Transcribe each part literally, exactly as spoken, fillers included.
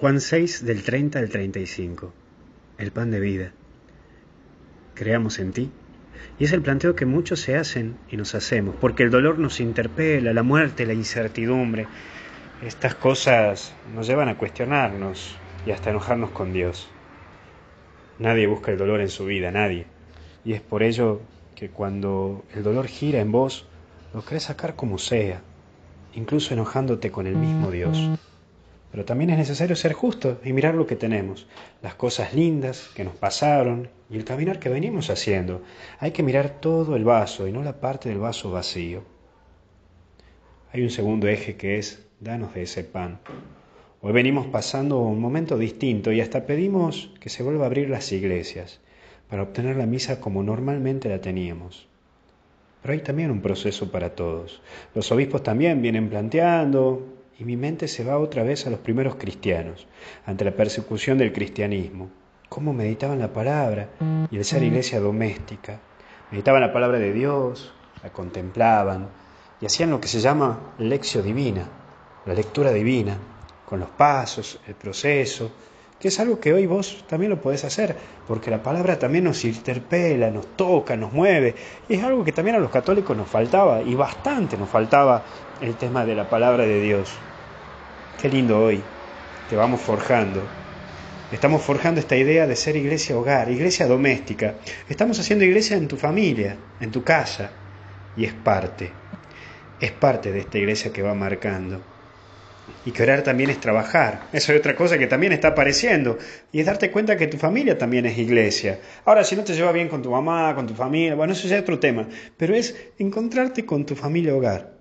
Juan seis, del treinta al treinta y cinco. El pan de vida. Creamos en ti. Y es el planteo que muchos se hacen y nos hacemos, porque el dolor nos interpela, la muerte, la incertidumbre. Estas cosas nos llevan a cuestionarnos y hasta enojarnos con Dios. Nadie busca el dolor en su vida, nadie. Y es por ello que cuando el dolor gira en vos, lo querés sacar como sea, incluso enojándote con el mismo Dios. Pero también es necesario ser justos y mirar lo que tenemos, las cosas lindas que nos pasaron y el caminar que venimos haciendo. Hay que mirar todo el vaso y no la parte del vaso vacío. Hay un segundo eje que es, danos de ese pan. Hoy venimos pasando un momento distinto y hasta pedimos que se vuelva a abrir las iglesias para obtener la misa como normalmente la teníamos. Pero hay también un proceso para todos. Los obispos también vienen planteando, y mi mente se va otra vez a los primeros cristianos, ante la persecución del cristianismo. Cómo meditaban la palabra y el ser iglesia doméstica. Meditaban la palabra de Dios, la contemplaban y hacían lo que se llama lectio divina, la lectura divina, con los pasos, el proceso, que es algo que hoy vos también lo podés hacer, porque la palabra también nos interpela, nos toca, nos mueve, y es algo que también a los católicos nos faltaba, y bastante nos faltaba el tema de la palabra de Dios. Qué lindo hoy, que vamos forjando. Estamos forjando esta idea de ser iglesia hogar, iglesia doméstica. Estamos haciendo iglesia en tu familia, en tu casa, y es parte, es parte de esta iglesia que va marcando. Y que orar también es trabajar. Eso es otra cosa que también está apareciendo. Y es darte cuenta que tu familia también es iglesia. Ahora, si no te llevas bien con tu mamá, con tu familia, bueno, eso ya es otro tema. Pero es encontrarte con tu familia hogar.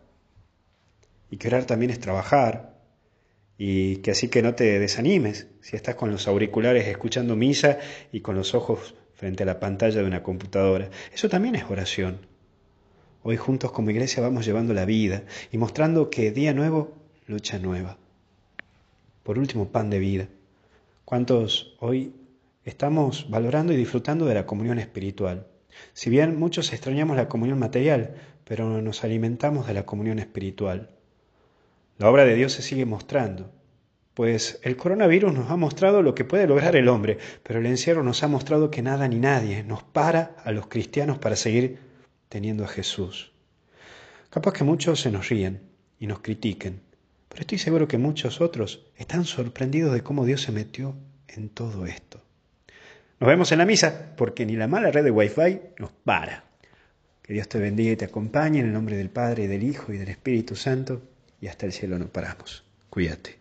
Y que orar también es trabajar. Y que así que no te desanimes si estás con los auriculares escuchando misa y con los ojos frente a la pantalla de una computadora. Eso también es oración. Hoy juntos como iglesia vamos llevando la vida y mostrando que día nuevo, lucha nueva. Por último, pan de vida. ¿Cuántos hoy estamos valorando y disfrutando de la comunión espiritual? Si bien muchos extrañamos la comunión material, pero nos alimentamos de la comunión espiritual. La obra de Dios se sigue mostrando, pues el coronavirus nos ha mostrado lo que puede lograr el hombre, pero el encierro nos ha mostrado que nada ni nadie nos para a los cristianos para seguir teniendo a Jesús. Capaz que muchos se nos ríen y nos critiquen, pero estoy seguro que muchos otros están sorprendidos de cómo Dios se metió en todo esto. Nos vemos en la misa, porque ni la mala red de Wi-Fi nos para. Que Dios te bendiga y te acompañe en el nombre del Padre, y del Hijo, y del Espíritu Santo, y hasta el cielo no paramos. Cuídate.